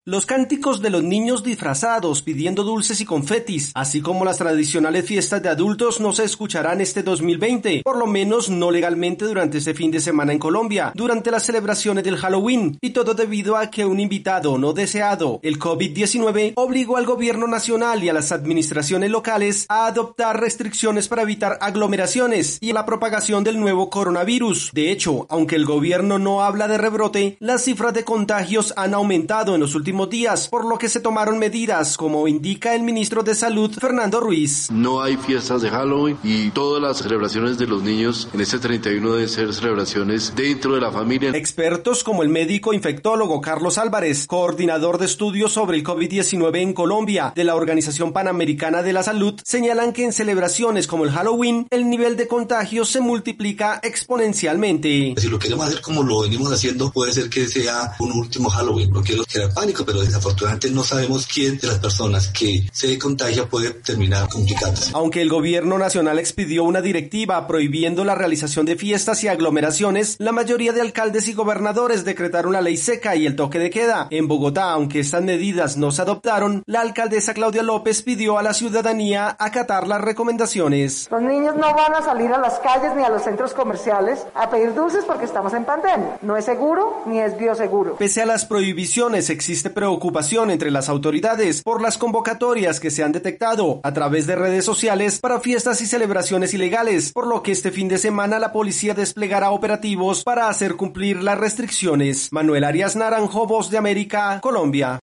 Los cánticos de los niños disfrazados pidiendo dulces y confetis, así como las tradicionales fiestas de adultos, no se escucharán este 2020, por lo menos no legalmente durante este fin de semana en Colombia, durante las celebraciones del Halloween, y todo debido a que un invitado no deseado, el COVID-19, obligó al gobierno nacional y a las administraciones locales a adoptar restricciones para evitar aglomeraciones y la propagación del nuevo coronavirus. De hecho, aunque el gobierno no habla de rebrote, las cifras de contagios han aumentado en los últimos días, por lo que se tomaron medidas, como indica el ministro de Salud, Fernando Ruiz. No hay fiestas de Halloween y todas las celebraciones de los niños en este 31 deben ser celebraciones dentro de la familia. Expertos como el médico infectólogo Carlos Álvarez, coordinador de estudios sobre el COVID-19 en Colombia de la Organización Panamericana de la Salud, señalan que en celebraciones como el Halloween, el nivel de contagios se multiplica exponencialmente. Si lo queremos hacer como lo venimos haciendo, puede ser que sea un último Halloween, no quiero crear pánico, pero desafortunadamente no sabemos quién de las personas que se contagia puede terminar complicándose. Aunque el gobierno nacional expidió una directiva prohibiendo la realización de fiestas y aglomeraciones, la mayoría de alcaldes y gobernadores decretaron la ley seca y el toque de queda. En Bogotá, aunque estas medidas no se adoptaron, la alcaldesa Claudia López pidió a la ciudadanía acatar las recomendaciones. Los niños no van a salir a las calles ni a los centros comerciales a pedir dulces porque estamos en pandemia. No es seguro ni es bioseguro. Pese a las prohibiciones, existe preocupación entre las autoridades por las convocatorias que se han detectado a través de redes sociales para fiestas y celebraciones ilegales, por lo que este fin de semana la policía desplegará operativos para hacer cumplir las restricciones. Manuel Arias Naranjo, Voz de América, Colombia.